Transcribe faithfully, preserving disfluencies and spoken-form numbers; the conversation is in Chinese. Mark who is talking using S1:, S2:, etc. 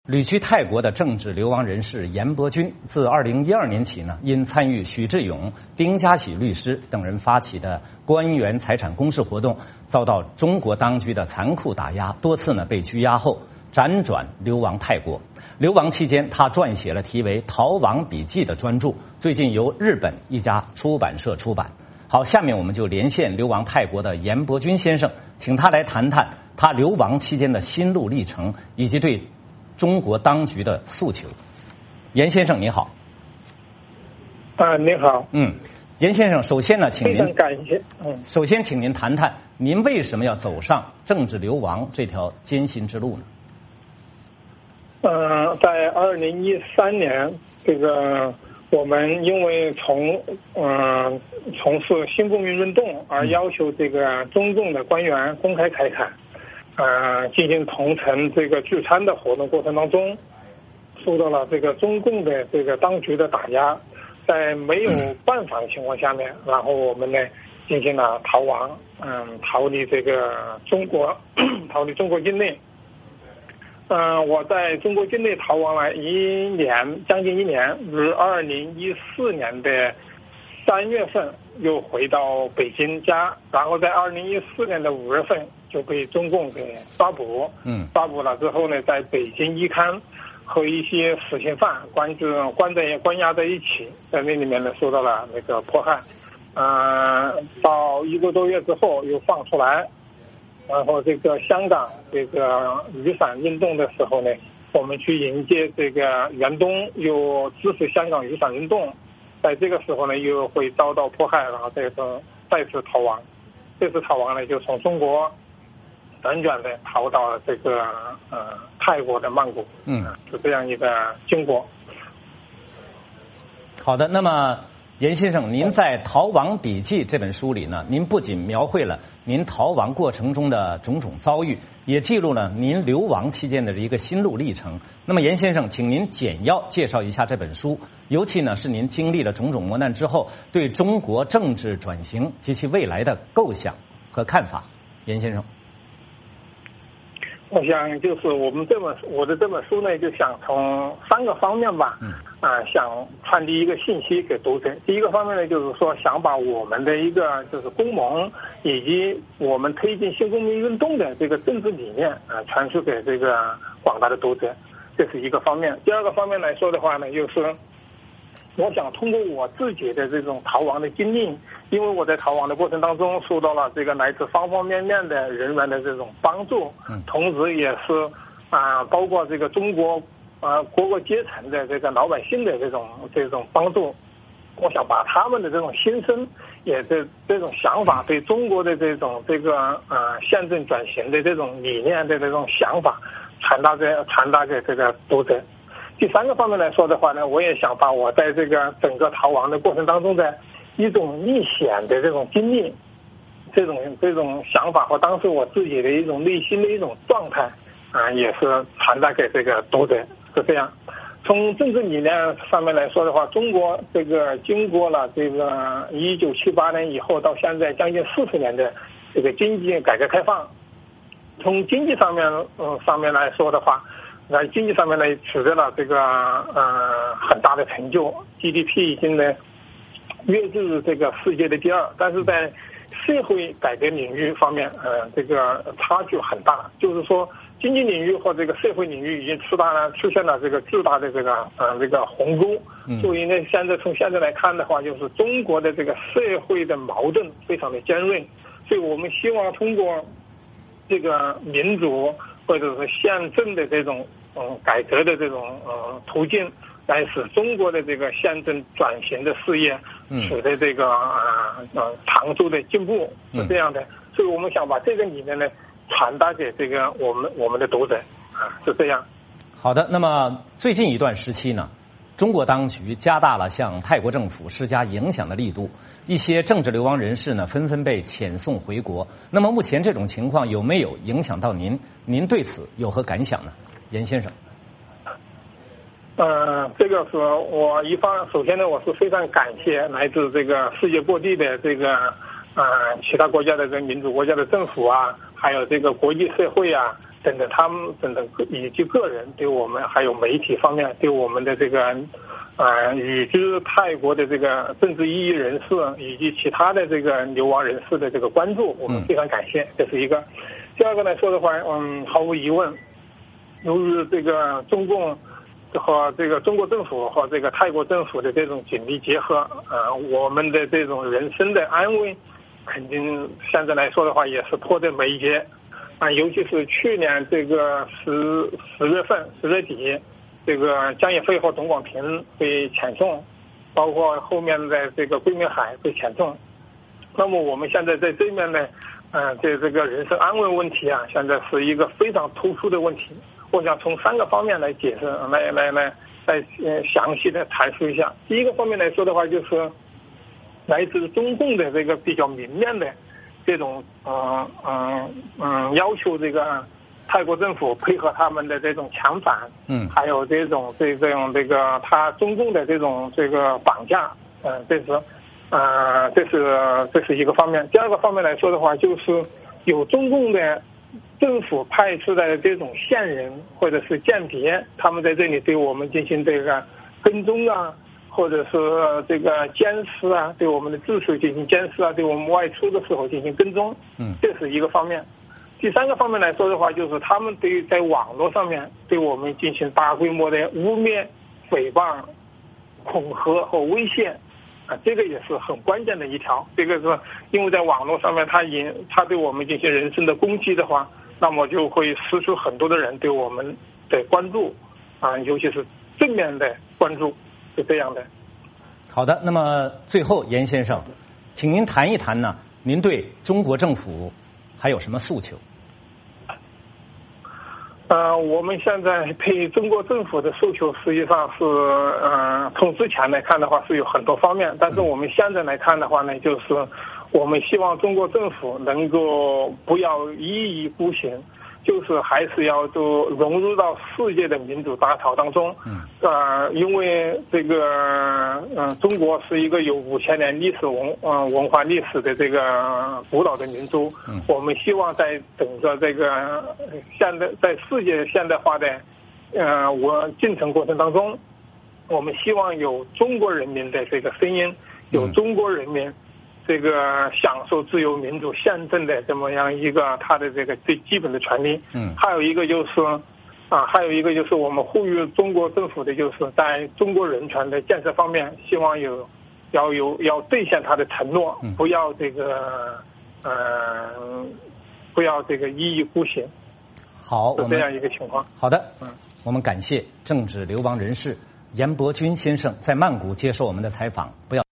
S1: 旅居泰国的政治流亡人士严伯钧，自二零一二年起呢，因参与许志勇、丁家喜律师等人发起的官员财产公示活动，遭到中国当局的残酷打压，多次呢被拘押后辗转流亡泰国。流亡期间，他撰写了题为《逃亡笔记》的专著，最近由日本一家出版社出版。好，下面我们就连线流亡泰国的严伯钧先生，请他来谈谈他流亡期间的心路历程，以及对中国当局的诉求。严先生你好。
S2: 啊，你好。
S1: 嗯，严先生，首先呢，请您
S2: 非常感谢。嗯，
S1: 首先请您谈谈您为什么要走上政治流亡这条艰辛之路呢？
S2: 呃，在二零一三年，这个我们因为从嗯、呃、从事新公民运动而要求这个中共的官员公开财产，呃，进行同城这个聚餐的活动过程当中，受到了这个中共的这个当局的打压，在没有办法的情况下面，然后我们呢进行了逃亡，嗯，逃离这个中国，逃离中国境内。嗯、呃，我在中国境内逃亡了一年，将近一年，于二零一四年的三月份又回到北京家，然后在二零一四年的五月份就被中共给抓捕。嗯，抓捕了之后呢，在北京一看和一些死刑犯关着关在关押在一起，在那里面呢受到了那个迫害。嗯、呃，到一个多月之后又放出来。然后这个香港这个雨伞运动的时候呢，我们去迎接这个袁东，又支持香港雨伞运动，在这个时候呢又会遭到迫害，然后再次再次逃亡。这次逃亡呢就从中国辗转的逃到了这个呃泰国的曼谷，嗯，是这样一个经过。
S1: 好的，那么严先生，您在《逃亡笔记》这本书里呢，您不仅描绘了您逃亡过程中的种种遭遇，也记录了您流亡期间的一个心路历程。那么严先生，请您简要介绍一下这本书，尤其呢是您经历了种种磨难之后，对中国政治转型及其未来的构想和看法。严先生。
S2: 我想就是我们这本我的这本书呢，就想从三个方面吧，嗯，啊、呃，想传递一个信息给读者。第一个方面呢，就是说想把我们的一个就是公盟以及我们推进新公民运动的这个政治理念啊、呃，传输给这个广大的读者，这是一个方面。第二个方面来说的话呢，就是我想通过我自己的这种逃亡的经历，因为我在逃亡的过程当中受到了这个来自方方面面的人员的这种帮助，同时也是啊、呃，包括这个中国啊、呃、各个阶层的这个老百姓的这种这种帮助。我想把他们的这种心声，也这这种想法，对中国的这种这个呃宪政转型的这种理念的这种想法，传达给传达给这个读者。第三个方面来说的话呢，我也想把我在这个整个逃亡的过程当中的一种历险的这种经历，这种这种想法和当时我自己的一种内心的一种状态啊、呃，也是传达给这个读者，是这样。从政治理念上面来说的话，中国这个经过了这个一九七八年以后到现在将近四十年的这个经济改革开放，从经济上面嗯上面来说的话，在经济上面呢取得了这个呃很大的成就 ，G D P 已经呢跃至这个世界的第二，但是在社会改革领域方面，呃，这个差距很大。就是说，经济领域和这个社会领域已经出大了，出现了这个巨大的这个呃这个鸿沟。所以呢，现在从现在来看的话，就是中国的这个社会的矛盾非常的尖锐。所以我们希望通过这个民主或者是宪政的这种嗯改革的这种呃途径，来使中国的这个宪政转型的事业取得这个啊呃长足的进步，是这样的。所以我们想把这个理念呢传达给这个我们我们的读者啊，是这样。
S1: 好的，那么最近一段时期呢，中国当局加大了向泰国政府施加影响的力度，一些政治流亡人士呢纷纷被遣送回国。那么目前这种情况有没有影响到您？您对此有何感想呢，严先生？
S2: 呃，这个是我一方，首先呢，我是非常感谢来自这个世界各地的这个呃其他国家的这个民主国家的政府啊，还有这个国际社会啊， 等等他们等等以及个人对我们还有媒体方面对我们的这个啊与之泰国的这个政治异议人士以及其他的这个流亡人士的这个关注，我们非常感谢，这是一个。第二个来说的话，嗯，毫无疑问，由于这个中共和这个中国政府和这个泰国政府的这种紧密结合，啊，我们的这种人身的安危，肯定现在来说的话也是迫在眉睫，啊，尤其是去年这个十十月份十月底，这个江野飞和董广平被遣送，包括后面的这个桂明海被遣送，那么我们现在在这面呢，呃，这这个人身安危问题啊，现在是一个非常突出的问题。我想从三个方面来解释，来来来来呃详细的阐述一下。第一个方面来说的话，就是来自中共的这个比较明面的这种嗯嗯嗯要求这个泰国政府配合他们的这种遣返，嗯，还有这种这这种这个他中共的这种这个绑架，嗯、呃，这是呃这是这是一个方面。第二个方面来说的话，就是有中共的政府派出的这种线人或者是间谍，他们在这里对我们进行这个跟踪啊，或者是这个监视啊，对我们的秩序进行监视啊，对我们外出的时候进行跟踪，嗯，这是一个方面。第三个方面来说的话，就是他们对在网络上面对我们进行大规模的污蔑、诽谤、恐吓和威胁。啊，这个也是很关键的一条。这个是因为在网络上面，他引他对我们进行人身的攻击的话，那么就会失去很多的人对我们的关注，啊，尤其是正面的关注，是这样的。
S1: 好的，那么最后严先生，请您谈一谈呢，您对中国政府还有什么诉求？
S2: 呃，我们现在对中国政府的诉求实际上是，呃，从之前来看的话是有很多方面，但是我们现在来看的话呢，就是我们希望中国政府能够不要一意孤行，就是还是要就融入到世界的民主大潮当中。嗯。呃，因为这个，嗯、呃，中国是一个有五千年历史文呃文化历史的这个古老的民族。嗯。我们希望在整个这个现代在世界现代化的呃我进程过程当中，我们希望有中国人民的这个声音，有中国人民这个享受自由民主宪政的这么样一个他的这个最基本的权利。嗯。还有一个就是，啊，还有一个就是我们呼吁中国政府的，就是在中国人权的建设方面，希望有要有要兑现他的承诺，嗯、不要这个呃不要这个一意孤行。
S1: 好，
S2: 是这样一个情况。
S1: 好的，嗯，我们感谢政治流亡人士严伯钧先生在曼谷接受我们的采访。不要。